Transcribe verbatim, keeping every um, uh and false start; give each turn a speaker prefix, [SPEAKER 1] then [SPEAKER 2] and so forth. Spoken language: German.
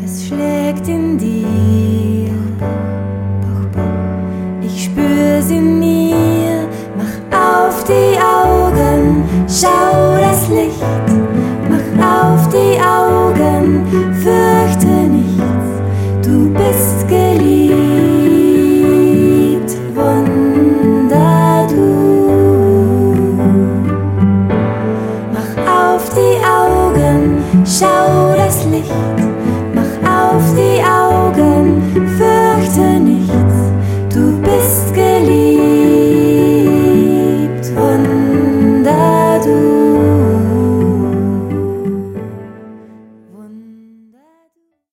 [SPEAKER 1] Es schlägt in dir, ich spür's in mir. Mach auf die Augen, schau das Licht.